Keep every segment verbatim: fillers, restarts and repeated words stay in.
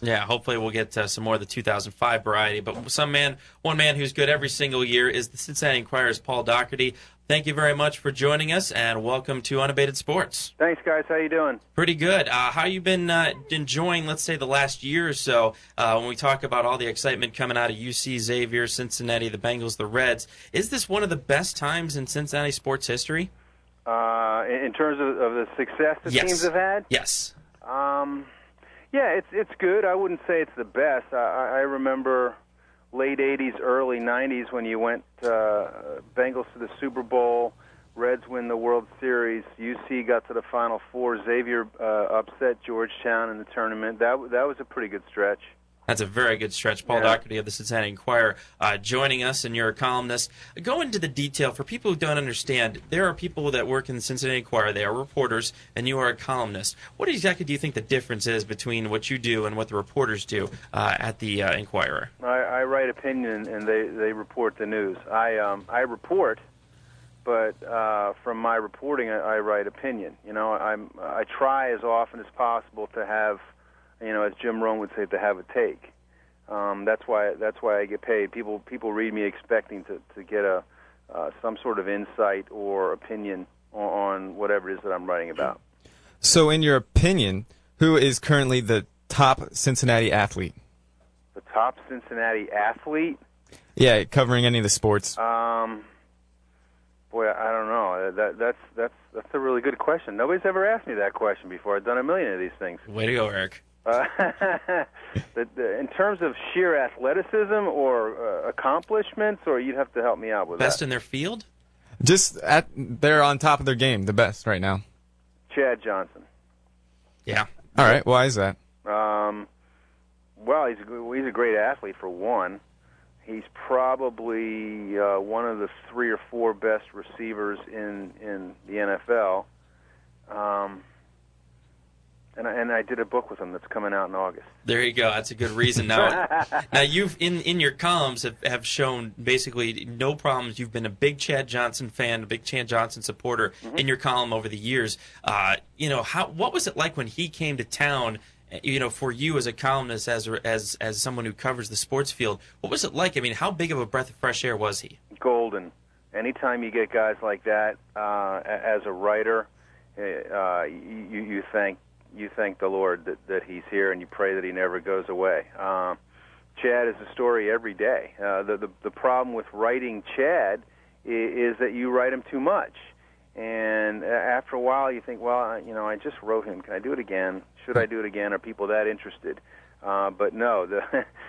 Yeah, hopefully we'll get uh, some more of the two thousand five variety. But some man, one man who's good every single year is the Cincinnati Enquirer's Paul Doherty. Thank you very much for joining us, and welcome to Unabated Sports. Thanks, guys. How you doing? Pretty good. Uh, how you been uh, enjoying, let's say, the last year or so uh, when we talk about all the excitement coming out of U C, Xavier, Cincinnati, the Bengals, the Reds? Is this one of the best times in Cincinnati sports history? Uh, in terms of, of the success the yes. teams have had? Yes. Um, yeah, it's it's good. I wouldn't say it's the best. I, I remember late eighties, early nineties when you went uh, Bengals to the Super Bowl, Reds win the World Series, U C got to the Final Four, Xavier uh, upset Georgetown in the tournament. That that was a pretty good stretch. That's a very good stretch. Paul yeah. Doherty of the Cincinnati Enquirer uh, joining us, and you're a columnist. Go into the detail. For people who don't understand, there are people that work in the Cincinnati Enquirer. They are reporters, and you are a columnist. What exactly do you think the difference is between what you do and what the reporters do uh, at the uh, Enquirer? I, I write opinion, and they, they report the news. I um, I report, but uh, from my reporting, I, I write opinion. You know, I'm I try as often as possible to have, you know, as Jim Rome would say, to have a take. Um, that's why that's why I get paid. People people read me expecting to, to get a uh, some sort of insight or opinion on, on whatever it is that I'm writing about. So, in your opinion, who is currently the top Cincinnati athlete? The top Cincinnati athlete? Yeah, covering any of the sports. Um, boy, I don't know. That that's that's that's a really good question. Nobody's ever asked me that question before. I've done a million of these things. Way to go, Eric. Uh, the, the, in terms of sheer athleticism or uh, accomplishments, or you'd have to help me out with Best that. in their field? Just at they're on top of their game, the best right now. Chad Johnson. Yeah. All right. Why is that? Um, well, he's a, he's a great athlete for one. He's probably uh, one of the three or four best receivers in in the N F L. Um, And I, and I did a book with him that's coming out in August. There you go. That's a good reason. Now, now you've in, in your columns have, have shown basically no problems. You've been a big Chad Johnson fan, a big Chad Johnson supporter mm-hmm. in your column over the years. Uh, you know, how what was it like when he came to town? You know, for you as a columnist, as as as someone who covers the sports field, what was it like? I mean, how big of a breath of fresh air was he? Golden. Anytime you get guys like that uh, as a writer, uh, you you thank. You thank the Lord that, that he's here, and you pray that he never goes away. Uh, Chad is a story every day. Uh, the, the the problem with writing Chad is, is that you write him too much, and after a while you think, well, you know, I just wrote him. Can I do it again? Should I do it again? Are people that interested? Uh, but no, the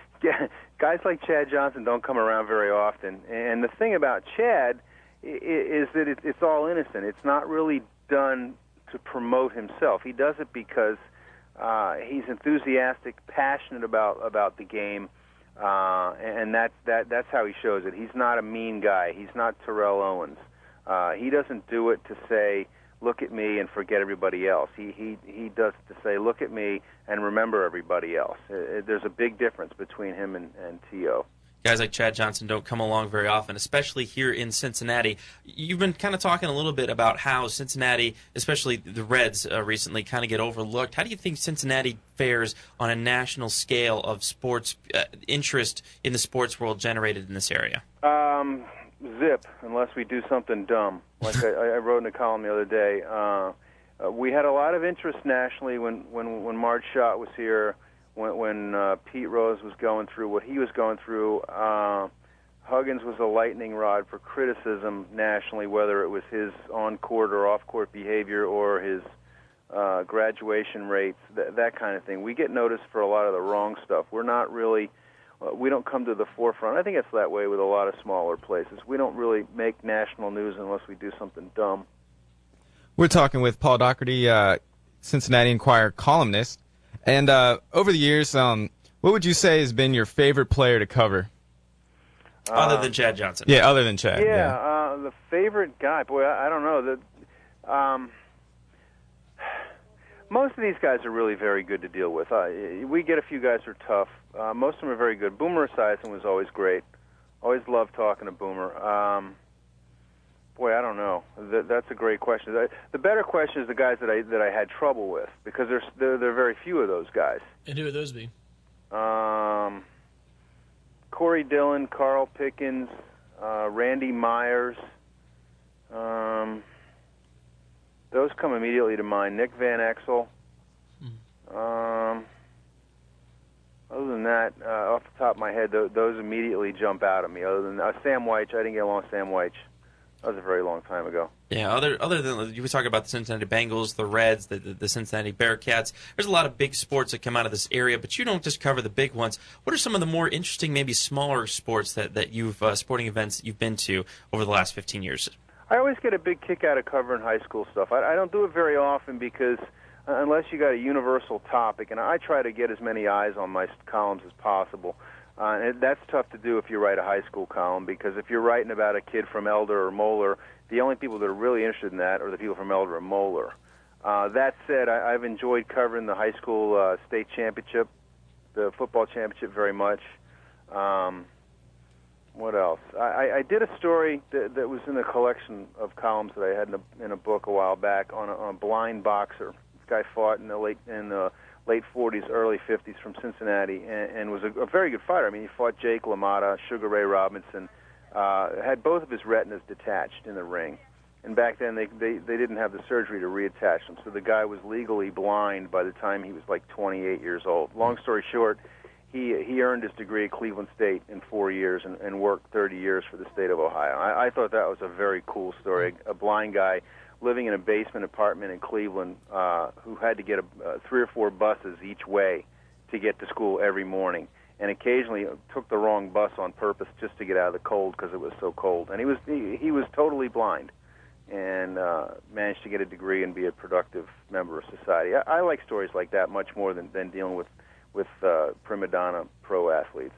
guys like Chad Johnson don't come around very often. And the thing about Chad is that it, it's all innocent. It's not really done to promote himself. He does it because uh, he's enthusiastic, passionate about about the game, uh, and that that that's how he shows it. He's not a mean guy. He's not Terrell Owens. Uh, he doesn't do it to say, "Look at me" and forget everybody else. He he he does it to say, "Look at me" and remember everybody else. Uh, there's a big difference between him and, and T O Guys like Chad Johnson don't come along very often, especially here in Cincinnati. You've been kind of talking a little bit about how Cincinnati, especially the Reds, uh, recently kind of get overlooked. How do you think Cincinnati fares on a national scale of sports uh, interest in the sports world generated in this area? Um, zip, unless we do something dumb. Like I, I wrote in a column the other day. Uh, uh, we had a lot of interest nationally when, when, when Marge Schott was here. When, when uh, Pete Rose was going through what he was going through, uh, Huggins was a lightning rod for criticism nationally, whether it was his on-court or off-court behavior or his uh, graduation rates, th- that kind of thing. We get noticed for a lot of the wrong stuff. We're not really, uh, we don't come to the forefront. I think it's that way with a lot of smaller places. We don't really make national news unless we do something dumb. We're talking with Paul Doherty, uh, Cincinnati Enquirer columnist. And uh, over the years, um, what would you say has been your favorite player to cover? Uh, other than Chad Johnson. Yeah, other than Chad. Yeah, yeah. Uh, the favorite guy, boy, I, I don't know. The, um, most of these guys are really very good to deal with. Uh, we get a few guys who are tough. Uh, most of them are very good. Boomer Esiason was always great. Always loved talking to Boomer. Um, Boy, I don't know. That, that's a great question. The, the better question is the guys that I that I had trouble with, because there's there, there are very few of those guys. And who would those be? um, Corey Dillon, Carl Pickens, uh, Randy Myers. Um, those come immediately to mind. Nick Van Exel. Um, other than that, uh, off the top of my head, th- those immediately jump out at me. Other than uh, Sam Weich, I didn't get along with Sam Weich. That was a very long time ago. Yeah, other other than you were talking about the Cincinnati Bengals, the Reds, the, the, the Cincinnati Bearcats, there's a lot of big sports that come out of this area, but you don't just cover the big ones. What are some of the more interesting, maybe smaller sports that, that you've, uh, sporting events that you've been to over the last fifteen years? I always get a big kick out of covering high school stuff. I, I don't do it very often because uh, unless you got a universal topic, and I try to get as many eyes on my columns as possible. Uh, and that's tough to do if you write a high school column, because if you're writing about a kid from Elder or Moeller, the only people that are really interested in that are the people from Elder or Moeller. Uh, that said, I, I've enjoyed covering the high school uh, state championship, the football championship, very much. Um, what else? I, I did a story that, that was in a collection of columns that I had in a, in a book a while back on a, on a blind boxer. This guy fought in the late in the late forties, early fifties from Cincinnati, and, and was a, a very good fighter. I mean, he fought Jake LaMotta, Sugar Ray Robinson, uh, had both of his retinas detached in the ring. And back then, they, they, they didn't have the surgery to reattach them, so the guy was legally blind by the time he was like twenty-eight years old. Long story short, he he earned his degree at Cleveland State in four years and, and worked thirty years for the state of Ohio. I, I thought that was a very cool story. A blind guy living in a basement apartment in Cleveland, uh, who had to get a, uh, three or four buses each way to get to school every morning, and occasionally took the wrong bus on purpose just to get out of the cold because it was so cold. And he was he, he was totally blind, and uh, managed to get a degree and be a productive member of society. I, I like stories like that much more than, than dealing with with uh, prima donna pro athletes.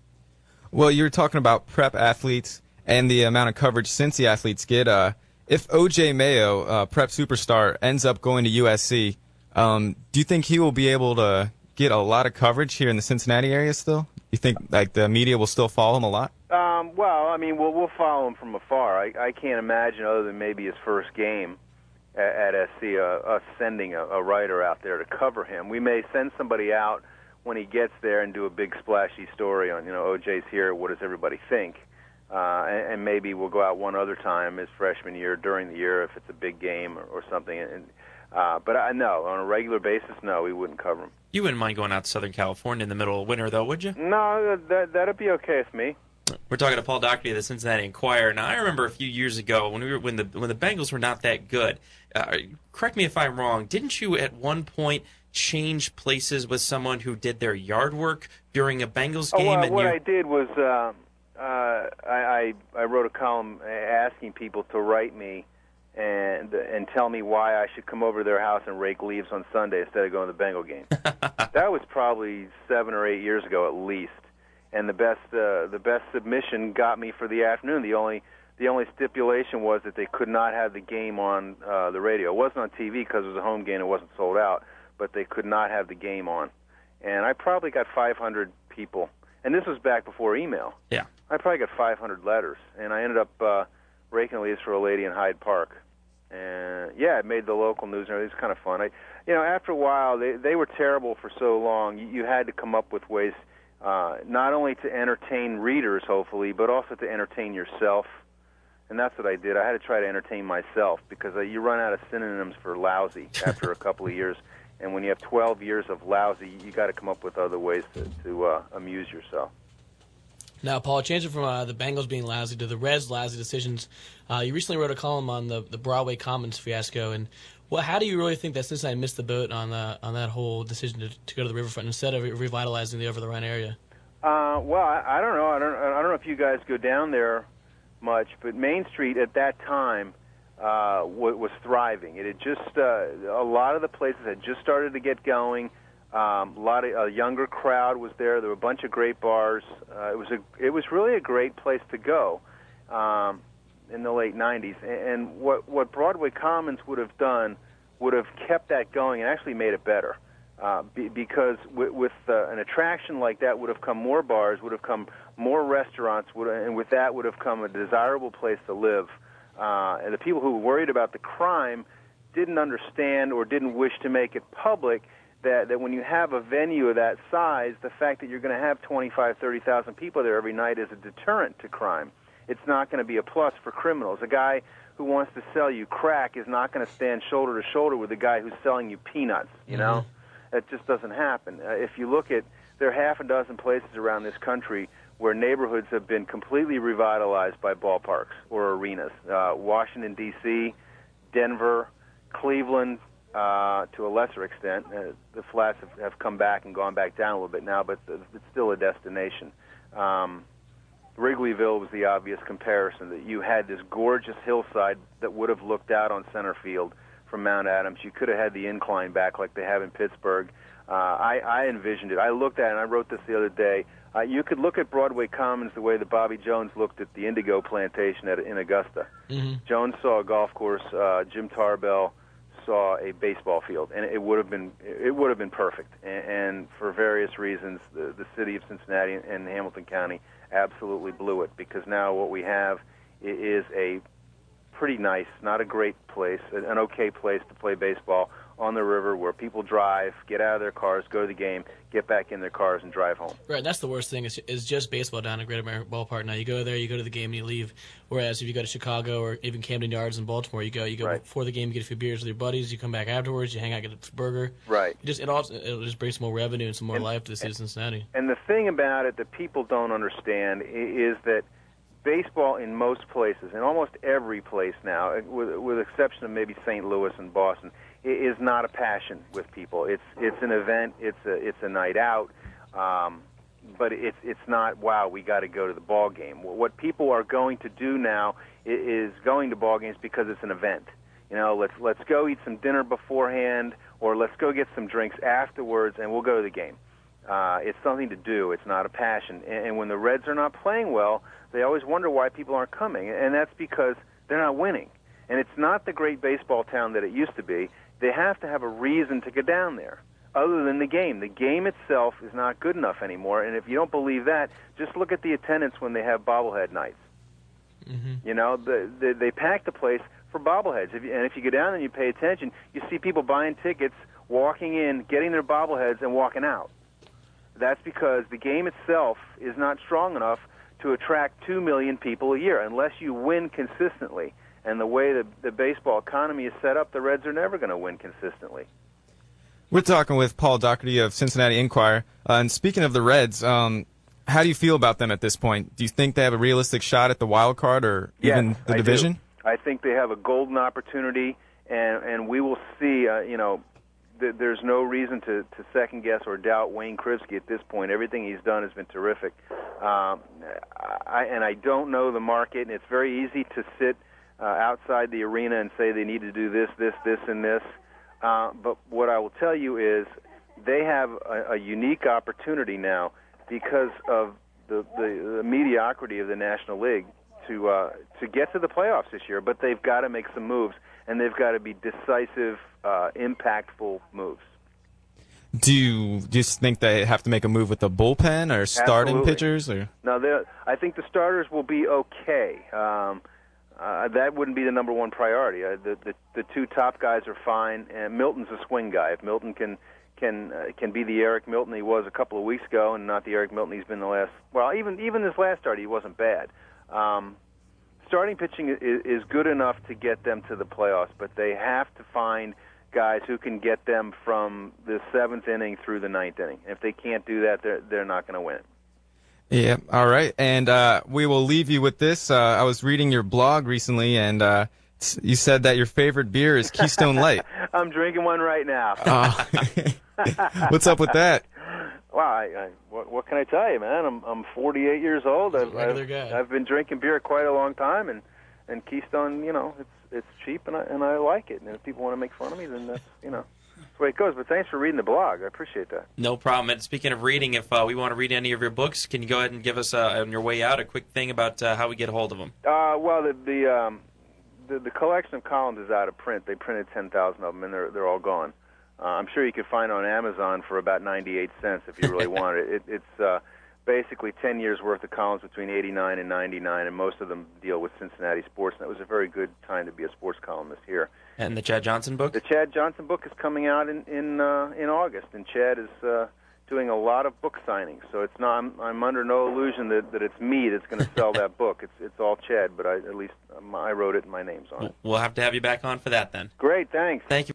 Well, you were talking about prep athletes and the amount of coverage Cincy athletes get. Uh, If O J Mayo, uh, prep superstar, ends up going to U S C, um, do you think he will be able to get a lot of coverage here in the Cincinnati area still? You think like the media will still follow him a lot? Um, well, I mean, we'll, we'll follow him from afar. I, I can't imagine, other than maybe his first game at, at S C, uh, us sending a, a writer out there to cover him. We may send somebody out when he gets there and do a big splashy story on, you know, O J's here, what does everybody think? Uh, and, and maybe we'll go out one other time his freshman year during the year if it's a big game or, or something. And, uh, but I no, on a regular basis, no, we wouldn't cover him. You wouldn't mind going out to Southern California in the middle of winter, though, would you? No, that that'd be okay with me. We're talking to Paul Doherty of the Cincinnati Enquirer. Now, I remember a few years ago when we were when the when the Bengals were not that good. Uh, correct me if I'm wrong. Didn't you at one point change places with someone who did their yard work during a Bengals game? Oh, well, and what you... I did was. Uh, Uh, I, I I wrote a column asking people to write me and and tell me why I should come over to their house and rake leaves on Sunday instead of going to the Bengal game. That was probably seven or eight years ago at least, and the best uh, the best submission got me for the afternoon. The only the only stipulation was that they could not have the game on uh, the radio. It wasn't on T V because it was a home game; it wasn't sold out. But they could not have the game on, and I probably got five hundred people. And this was back before email. Yeah. I probably got five hundred letters, and I ended up uh, raking leaves for a lady in Hyde Park. And yeah, it made the local news, and it was kind of fun. I, you know, after a while, they they were terrible for so long. You, you had to come up with ways uh, not only to entertain readers, hopefully, but also to entertain yourself. And that's what I did. I had to try to entertain myself because uh, you run out of synonyms for lousy after a couple of years. And when you have twelve years of lousy, you got to come up with other ways to, to uh, amuse yourself. Now, Paul, changing from uh, the Bengals being lousy to the Reds' lousy decisions, uh, you recently wrote a column on the, the Broadway Commons fiasco. And well, how do you really think that Cincinnati missed the boat on uh, on that whole decision to, to go to the riverfront instead of revitalizing the over-the-Rhine area? Uh, well, I, I don't know. I don't. I don't know if you guys go down there much, but Main Street at that time uh, w- was thriving. It had just uh, a lot of the places had just started to get going. Um, a lot of a younger crowd was there. There were a bunch of great bars. Uh, it was a it was really a great place to go um, in the late nineties. And, and what what Broadway Commons would have done would have kept that going and actually made it better. Uh, be, because with, with uh, an attraction like that would have come more bars, would have come more restaurants, would, and with that would have come a desirable place to live. Uh, and the people who were worried about the crime didn't understand or didn't wish to make it public. that, that when you have a venue of that size, the fact that you're going to have twenty-five, thirty thousand people there every night is a deterrent to crime. It's not going to be a plus for criminals. A guy who wants to sell you crack is not going to stand shoulder to shoulder with the guy who's selling you peanuts, you mm-hmm. know? That just doesn't happen. Uh, if you look at, there are half a dozen places around this country where neighborhoods have been completely revitalized by ballparks or arenas. Uh, Washington, D C, Denver, Cleveland, uh, to a lesser extent. Uh, the flats have, have come back and gone back down a little bit now, but it's still a destination. Um, Wrigleyville was the obvious comparison, that you had this gorgeous hillside that would have looked out on center field from Mount Adams. You could have had the incline back like they have in Pittsburgh. Uh, I, I envisioned it. I looked at it, and I wrote this the other day. Uh, you could look at Broadway Commons the way that Bobby Jones looked at the Indigo Plantation at, in Augusta. Mm-hmm. Jones saw a golf course. Uh, Jim Tarbell saw a baseball field, and it would have been it would have been perfect. And, and for various reasons, the, the city of Cincinnati and Hamilton County absolutely blew it, because now what we have is a pretty nice, not a great place, an okay place to play baseball on the river where people drive, get out of their cars, go to the game, get back in their cars, and drive home. Right, that's the worst thing is, is just baseball down at Great American Ballpark. Now you go there, you go to the game, and you leave. Whereas if you go to Chicago or even Camden Yards in Baltimore, you go you go right. before the game, you get a few beers with your buddies, you come back afterwards, you hang out, get a burger. Right. It just it also it'll just bring some more revenue and some more and, life to the city of Cincinnati. And the thing about it that people don't understand is that baseball in most places, in almost every place now, with with the exception of maybe Saint Louis and Boston, is not a passion with people. It's it's an event. It's a it's a night out, um, but it's it's not. Wow, we got to go to the ball game. What people are going to do now is going to ball games because it's an event. You know, let's let's go eat some dinner beforehand, or let's go get some drinks afterwards, and we'll go to the game. Uh, it's something to do. It's not a passion. And, and when the Reds are not playing well, they always wonder why people aren't coming, and that's because they're not winning. And it's not the great baseball town that it used to be. They have to have a reason to go down there, other than the game. The game itself is not good enough anymore, and if you don't believe that, just look at the attendance when they have bobblehead nights. Mm-hmm. You know, the, the, they pack the place for bobbleheads, if you, and if you go down and you pay attention, you see people buying tickets, walking in, getting their bobbleheads, and walking out. That's because the game itself is not strong enough to attract two million people a year, unless you win consistently. And the way the, the baseball economy is set up, the Reds are never going to win consistently. We're talking with Paul Doherty of Cincinnati Enquirer. Uh, and speaking of the Reds, um, how do you feel about them at this point? Do you think they have a realistic shot at the wild card or even yes, the I division? Do. I think they have a golden opportunity, and, and we will see, uh, you know, th- there's no reason to, to second-guess or doubt Wayne Krivsky at this point. Everything he's done has been terrific. Um, I, and I don't know the market, and it's very easy to sit Uh, outside the arena and say they need to do this, this, this, and this. Uh, but what I will tell you is they have a, a unique opportunity now because of the, the, the mediocrity of the National League to uh, to get to the playoffs this year. But they've got to make some moves, and they've got to be decisive, uh, impactful moves. Do you just think they have to make a move with the bullpen or starting Absolutely. pitchers? Or? No, I think the starters will be okay. Um, Uh, that wouldn't be the number one priority. Uh, the, the the two top guys are fine, and Milton's a swing guy. If Milton can can uh, can be the Eric Milton he was a couple of weeks ago, and not the Eric Milton he's been the last. Well, even even this last start, he wasn't bad. Um, starting pitching is, is good enough to get them to the playoffs, but they have to find guys who can get them from the seventh inning through the ninth inning. If they can't do that, they're they're not going to win. Yeah, all right. And uh, we will leave you with this. Uh, I was reading your blog recently, and uh, you said that your favorite beer is Keystone Light. I'm drinking one right now. Oh. What's up with that? Well, I, I, what, what can I tell you, man? I'm I'm forty-eight years old. I've, regular I've, guy. I've been drinking beer quite a long time, and, and Keystone, you know, it's it's cheap, and I and I like it. And if people want to make fun of me, then that's, you know, that's the way it goes. But thanks for reading the blog. I appreciate that. No problem. And speaking of reading, if uh, we want to read any of your books, can you go ahead and give us, uh, on your way out, a quick thing about uh, how we get a hold of them? Uh, well, the the, um, the the collection of columns is out of print. They printed ten thousand of them, and they're they're all gone. Uh, I'm sure you could find it on Amazon for about ninety-eight cents if you really want it. it it's uh, basically ten years' worth of columns between eighty-nine and ninety-nine, and most of them deal with Cincinnati sports. And it was a very good time to be a sports columnist here. And the Chad Johnson book? The Chad Johnson book is coming out in in uh, in August, and Chad is uh, doing a lot of book signings. So it's not. I'm, I'm under no illusion that, that it's me that's going to sell that book. It's it's all Chad, but I, at least um, I wrote it and my name's on it. We'll have to have you back on for that then. Great, thanks. Thank you.